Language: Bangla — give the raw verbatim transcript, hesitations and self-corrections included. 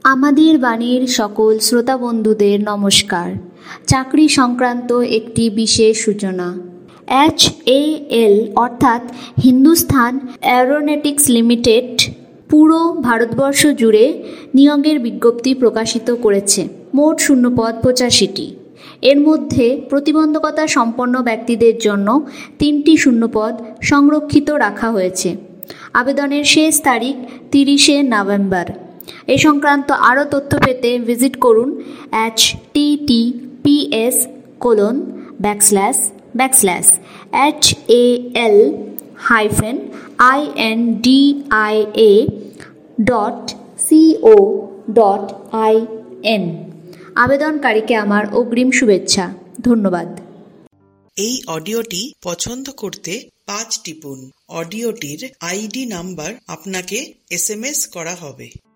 আমাদের বাণীর সকল শ্রোতা বন্ধুদের নমস্কার। চাকরি সংক্রান্ত একটি বিশেষ সূচনা। এইচ এ এল অর্থাৎ হিন্দুস্থান অ্যারোনটিক্স লিমিটেড পুরো ভারতবর্ষ জুড়ে নিয়োগের বিজ্ঞপ্তি প্রকাশিত করেছে। মোট শূন্যপদ পঁচাশিটি। এর মধ্যে প্রতিবন্ধকতা সম্পন্ন ব্যক্তিদের জন্য তিনটি শূন্যপদ সংরক্ষিত রাখা হয়েছে। আবেদনের শেষ তারিখ তিরিশে নভেম্বর। এ সংক্রান্ত আরও তথ্য পেতে ভিজিট করুন H T T P S colon backslash backslash H A L hyphen I N D I A dot C O dot I N. আবেদনকারীকে আমার অগ্রিম শুভেচ্ছা। ধন্যবাদ। এই অডিওটি পছন্দ করতে পাঁচ টিপুন। অডিওটির আইডি নাম্বার আপনাকে এস এম এস করা হবে।